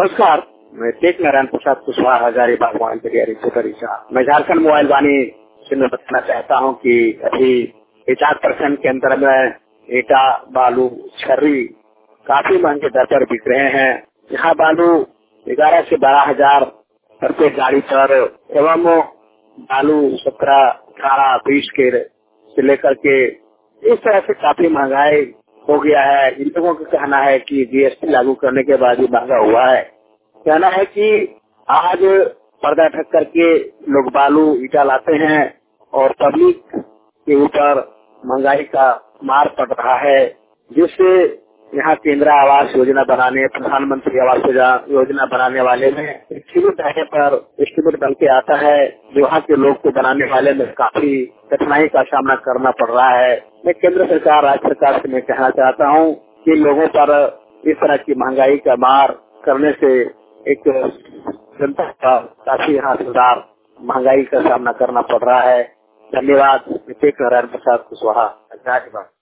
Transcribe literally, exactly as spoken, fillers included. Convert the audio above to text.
नमस्कार, मैं टेक नारायण प्रसाद कुशवाहा हजारीबाग मोबाइल तैयारी से परीक्षा। मैं झारखंड मोबाइल वाणी से मैं बताना चाहता हूँ कि अभी पचास परसेंट के अंदर में ईटा, बालू, छर्री काफी महंगे दर पर बिक रहे हैं। यहाँ बालू ग्यारह से बारह हजार रुपये गाड़ी पर एवं बालू सत्रह अठारह बीस के से लेकर के इस तरह से काफी महंगाई हो गया है। इन लोगों का कहना है कि जीएसटी लागू करने के बाद ही महंगा हुआ है। कहना है कि आज पर्दा ढक करके लोग बालू ईटा लाते हैं और पब्लिक के ऊपर महंगाई का मार पड़ रहा है, जिससे यहाँ केंद्र आवास योजना बनाने, प्रधानमंत्री आवास योजना बनाने वाले में एस्टीमेट आने पर एस्टीमेट बन के आता है, जो वहाँ के लोग को बनाने वाले में काफी कठिनाई का सामना करना पड़ रहा है। मैं केंद्र सरकार, राज्य सरकार से मैं कहना चाहता हूँ कि लोगों पर इस तरह की महंगाई का मार करने से एक जनता का काफी यहाँ सुधार महंगाई का सामना करना पड़ रहा है। धन्यवाद। टेक नारायण प्रसाद कुशवाहा।